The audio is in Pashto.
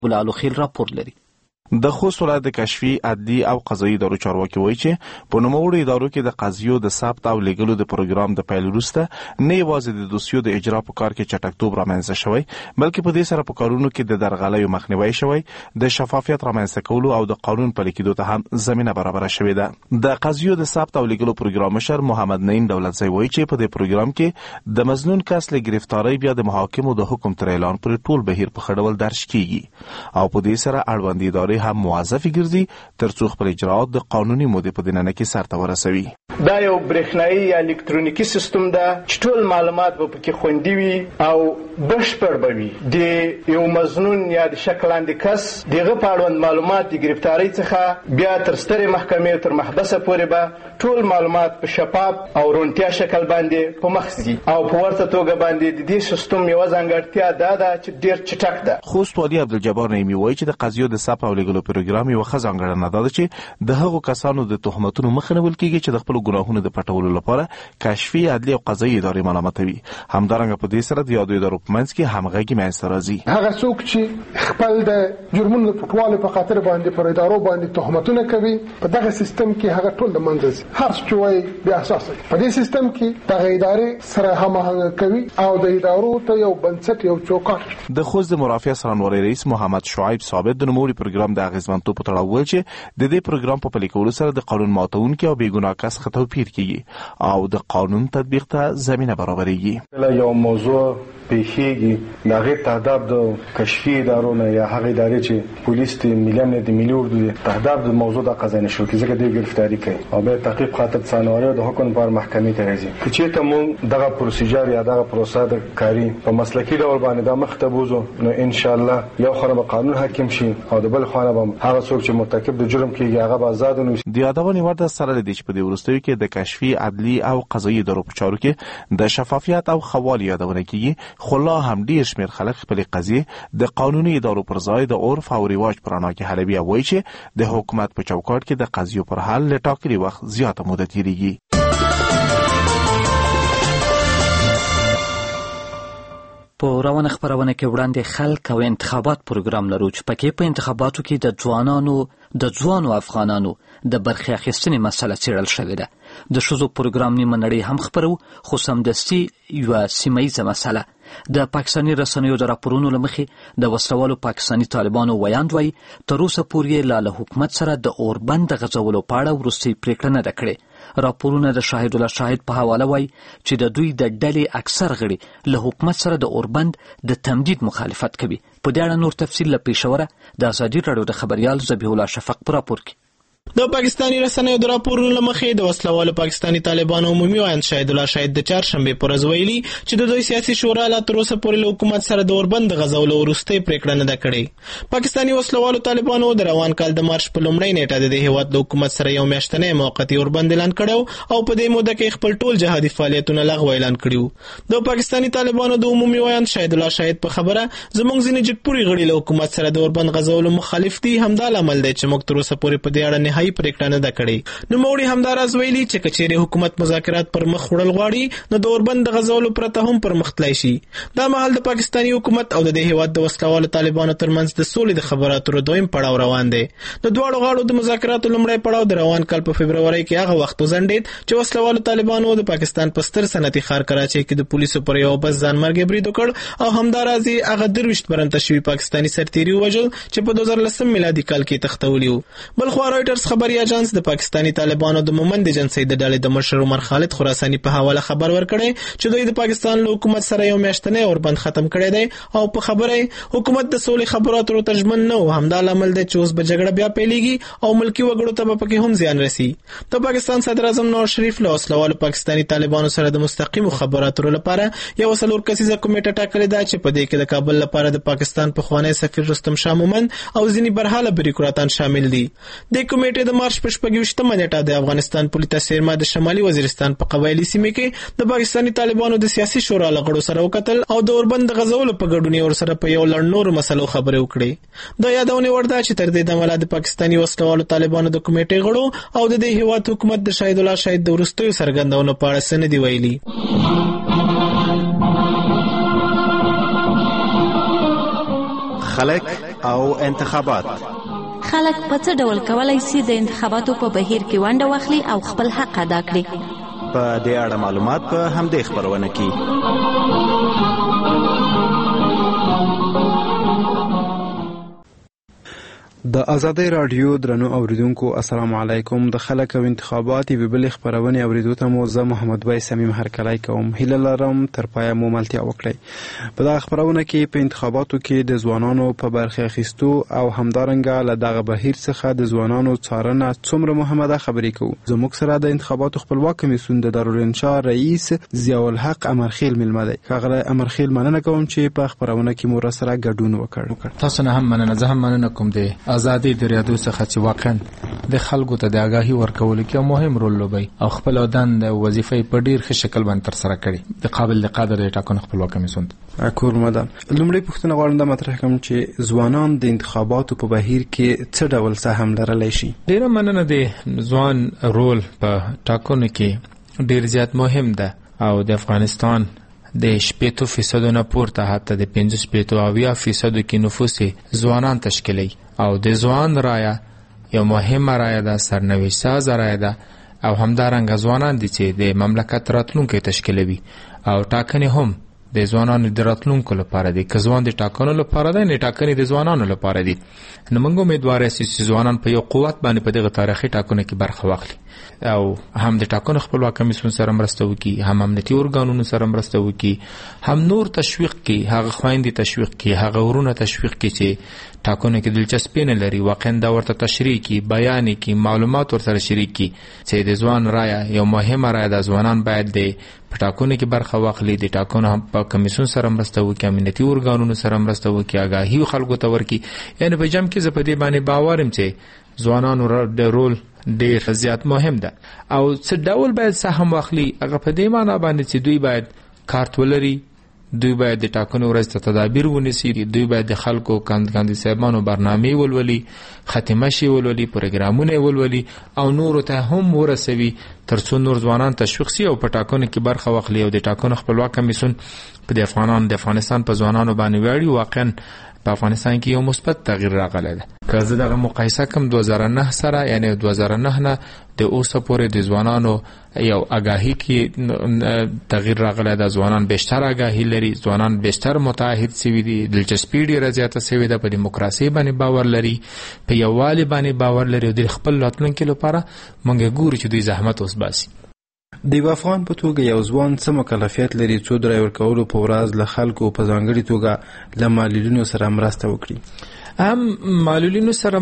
بلالو خیل راپور لري. د خوست ولایت د کشفي عدلي او قضایي ادارو چارواکي وایي چې په نوموړو ادارو کې د قضیو د ثبت او لیږلو د پروګرام د پیل وروسته نه یوازې د دوسیو د اجرا په کار کې چټکتوب رامنځته شوی، بلکې په دې سره په کارونو کې د درغلیو مخنیوی شوی، د شفافیت رامنځته کولو او د قانون پلي کېدو ته هم زمینه برابره شوې ده. د قضیو د ثبت او لیږلو پروګرام مشر محمد نعیم دولتزی وایي چې په دې پروګرام کې د مظنون کس له گرفتاری بیا د محاکمو د حکم تر اعلان پورې ټول بهیر په ښه ډول درج کیږي او په دې سره اړوندې ادارې هم موظفې ګرځي ترڅو خپل اجراات د قانوني مودې په دننه کې سرته ورسوي. دا یو برېښنایي یا الکترونیکي سیستم ده چې ټول معلومات به پکې خوندي وي او بشپړ به وي. د یو مظنون یا د شک لاندې کس دغه په اړوند معلومات د گرفتاری څخه بیا تر سترې محکمې تر محبسه پورې به ټول معلومات په شفاف او روڼتیا شکل باندې په مخ ځي او په ورته توګه باندې د دې سیستم یوه ځانګړتیا دا ده چې ډېر چټک ده. خوست والي عبدالجبار نعیمي وایي چې د قضیو د ثبت او لیږلو پروګرام یوه ښه ځانګړنه ده چې د هغو کسانو د تهمتونو مخه نیول کېږي چې د خپلو ګناهونو د پټولو لپاره کشفي عدلي او قضایي ادارې ملامتوي. همدارنګه په دې سره د یادو ادارو په منځ کې همغږي منځته راځي. هغه څوک چې خپل د جرمونو د پټوالو په خاطر باندې پر ادارو باندې تهمتونه کوي په دغه سیستم کې هغه ټول د منځ ځي. هر څه وایي بیا اساس په دې سیستم کې دغه ادارې سره هماهنګ کوي او د ادارو ته یو بنسټ یو چوکاټ. د خوست د مرافعه سرانواري رئیس محمد شعیب ثابت د نوموړي پروګرام د اغیزمنتوب په تړاو وویل چې د دې پروګرام په پلي کولو سره د قانون ماتونکي او بېګناه کس څخه توپیر کیږي او د قانون تطبیق ته زمینه برابرېږي. یو موضوع پیښیږي د هغې تهداب د کشفي ادارو نه یا هغې ادارې چې پولیس د ملي امنیت د ملي اردو د تهداب د موضوع د قضا نشو کې ځکه دوی ګرفتاري کوي او بیا تعقیب خاطر څانواري او د حکم پر محکمې ته راځي. که چېرته موږ دغه پروسیجر یا دغه پروسه د کاري په مسلکي ډول باندې دا مخ ته بوځو نو انشاءالله یو خوا به قانون حاکم شي او د بل خوا نه به هغه څوک چې مرتکب د جرم کېږي هغه به آزاد ونیول شي. د یادونې وړ ده سره له دې چې په دې وروستیو کې د کشفي عدلي او قضایي ادارو په چارو کې د شفافیت او ښه والي یادونه کېږي، خو لا هم ډېر شمېر خلک خپلې قضیې د قانوني ادارو پر ځای د عرف او رواج په رڼا کې حلوي او وایي چې د حکومت په چوکاټ کې د قضیو پر حل له ټاکلي وخت زیاته موده تېرېږي. په روانه خبرونه کې وړاندې خلک او انتخابات پروګرام لرو چې پکې په انتخاباتو کې د ځوانو افغانانو د برخې اخیستنې مسله څېړل شوې ده. د ښځو پروګرام نیمه نړۍ هم خپرو، خو سمدستي یوه سیمه مسله. د پاکستاني رسنیو د راپورونو له مخې د وسلوالو پاکستاني طالبانو ویاند وایي تر اوسه پورې له حکومت سره د اوربند د غځولو په اړه وروستۍ پرېکړه نه ده کړې. راپورونه د شاهد الله شاهد په حواله وایي چې د دوی د ډلې اکثر غړي له حکومت سره د اوربند د تمدید مخالفت کوي. په دې اړه نور تفصیل له پېښوره د ازادي راډیو د خبریال ذبیح الله شفق په راپور کې. د پاکستاني رسنیو د راپورونو له مخې د وسلوالو پاکستاني طالبانو عمومي ویاند شاهد الله شاهد د چهارشنبې په ورځ ویلي چې د دوی سیاسي شورا لا تر اوسه پورې له حکومت سره د اوربند د غځولو وروستۍ پرېکړه نه ده کړې. پاکستاني وسلوالو طالبانو د روان کال د مارچ په لومړۍ نیټه د دې هېواد د حکومت سره یو میاشتنی موقتي اوربند اعلان کړی او په دې موده کې خپل ټول جهادي فعالیتونه لغوه اعلان کړي. د پاکستاني طالبانو د عمومي ویاند شاهد الله شاهد په خبره زموږ ځینې جګپوري غړي له حکومت سره د اوربند غځولو مخالف دي. همدا لامل دی چې موږ تر اوسه پورې په دې اړه نهایي پرېکړه نه ده کړې. نوموړي همداراز ویلي چې کچېرې حکومت مذاکرات پر مخ وړل غواړي نو د اوربند د غځولو پرته هم پر مخ تللی شي. دا مهال د پاکستاني حکومت او د دې هېواد د وسلوالو طالبانو ترمنځ د سولې د خبرو اترو دویم پړاو روان دی. د دواړو غاړو د مذاکراتو لومړی پړاو د روان کال په فبروري کې هغه وخت وځنډېد چې وسلوالو طالبانو د پاکستان په ستر صنعتي ښار کراچۍ کې د پولیسو پر یو بس ځانمرګي برید وکړ او همداراز یې هغه 23 برنته شوي پاکستاني سرتیري ووژل چې په 2010 میلادي کال کې تښتولي وو. بلخوا رویټرز خبري اژانس د پاکستاني طالبانو د مومند جنسي د ډلې د مشر عمر خالد خراساني په حواله خبر ورکړی چې دوی د پاکستان له حکومت سره یو میاشتنی اوربند ختم کړی دی او په خبره حکومت د سولې خبرو اترو ته ژمن نه و. همدا لامل دی چې اوس به جګړه بیا پیلېږي او ملکي وګړو ته به پکې هم زیان رسي. د پاکستان صدر اعظم نواز شریف له وسلوالو پاکستاني طالبانو سره د مستقیمو خبرو اترو لپاره یو 4 کسیزه کمیټه ټاکلې ده چې په دې کې د کابل لپاره د پاکستان پخوانی سفیر رستم شاه مومند او ځینې برحاله بیروکراتان شامل دي. د کمیټې د مارچ په 26مه نیټه د افغانستان پولیټا سیرما د شمالي وزیرستان په قبایلی سیمه کې د پاکستاني طالبانو د سیاسي شورا لغړو سره وکتل او د اوربند غځولو په ګډون ور سره په یو لړ نور مسلو خبرې وکړي. د یادونه ورده چې تر دې دمه د پاکستاني وسلوالو طالبانو د کمیټې غړو او د دې هیواد حکومت د شاهد الله شاهد د ورستیو سرګندونو په اړه څه نه دی ویلي. خلک او انتخابات. خلک په څه ډول کولای شي د انتخاباتو په بهیر کې ونډه واخلي او خپل حق ادا کړي؟ په دې اړه معلومات په همدې خپرونه کې. د آزادۍ رادیو درنو اوریدونکو السلام علیکم. د خلک او انتخابات یوې بلې خپرونې اوریدو ته مو زه محمد وای صمیم هرکلی کوم. هیله لرم تر پایه مو ملتیا وکړئ. په دغه خپرونه کې په انتخاباتو کې د ځوانانو په برخه اخیستو او همدارنګه له دغه بهیر څخه د ځوانانو څارنه څومره مهمه ده خبرې کوو. زموږ سره د انتخاباتو خپلواک کمیسیون د دارالانشا رئیس ضیاء الحق امرخیل میلمه دی. ښاغلی امرخیل، مننه کوم چې په خپرونه کې مو راسره ګډون وکړ. تاسو نه هم مننه. زه هم مننه کوم دی ازادي د ریاضو څخه چې واقعا د خلکو ته د آگاهی ورکولو کې مهم رول لوبي او خپل دند وظیفه په ډیر ښه شکل باندې تر سره کړي. د قابل قدر د ټاکنو خپلواک کمیسیون اکور مدام، لومړی پوښتنه غواړم د مطرح کوم چې ځوانان د انتخاباتو په بهیر کې څه ډول سهم لرلی شي؟ ډیره مننه. د ځوان رول په ټاکنو کې ډیر زیات مهم ده او د افغانستان د 80% نه پورته حتی د 50% کې نفوس ځوانان تشکیلي او د ځوان رایه یو مهمه رایه ده، سرنوشت ساز رایه ده او همدارنګه ځوانان دي چې د مملکت راتلونکي تشکیلوي او ټاکنې هم د ځوانانو د راتلونکو لپاره دي. که ځوان د ټاکنو لپاره ده نه ټاکنې د ځوانانو لپاره دي. نو موږ امیدوار یو چې ځوانان په یو قوت باندې په دغه تاریخي ټاکنو کې برخه واخلي او هم د ټاکنو خپلواک کمیسیون سره مرسته وکړي، هم امنیتي ارګانونو سره مرسته وکړي، هم نور تشویق کړي، هغه خويندې تشویق کړي، هغه ورونه تشویق کړي چې ټاکنو کې دلچسپي نه لري، واقعا دا ورته تشریح کړي، بیان کړي، معلومات ورسره شریک کړي چې د ځوان رایه یو مهمه رایه ده. ځوانان باید د ټاکنو کې برخه واخلي، د ټاکنو په کمیسیون سره مرسته وکړي، امنیتي ارګانونو سره مرسته وکړي، آگاهي خلکو ته ورکړي. یعنی په جمع کې زه په دې باندې باورم چې ځوانانو د رول ډیر زیات مهم ده او څه ډول باید سهم واخلي. هغه په دې معنی باندې چې دوی باید کارت ولري، دوی باید د ټاکنو ورځ ته تدابیر ونیسي، دوی باید د خلکو کاندید صاحبانو برنامې ولولي، ختمه شي ولولي، پروګرامونه ولولي او نور ته هم ورسوي ترڅو نور ځوانان تشویق شي او په ټاکنو کې برخه واخلي او د ټاکنو خپلواک کمیسیون په د افغانستان په ځوانانو باندې ویاړي. واقعا په افغانستان کې یو مثبت تغییر راغلی ده. که زه دغه مقایسه کوم 2009 سره، یعنی 2009 نه د اوسه پورې د ځوانانو یو آگاهی کې تغییر راغلی ده. ځوانان بیشتر آگاهی لري، ځوانان بیشتر متعهد شوي دي، دلچسپي ډیره زیاته شوې ده، په دیموکراسي باندې باور لري، په یووالي باندې باور لري او د خپل راتلونکي لپاره موږ ګورو چې دوی زحمت وباسي. د یو افغان په توګه یو ځوان څه مکلفیت لري څو ډرایور کولو په ورځ له خلکو په ځانګړي توګه له معلولینو سره مرسته وکړي؟ هم معلولینو سره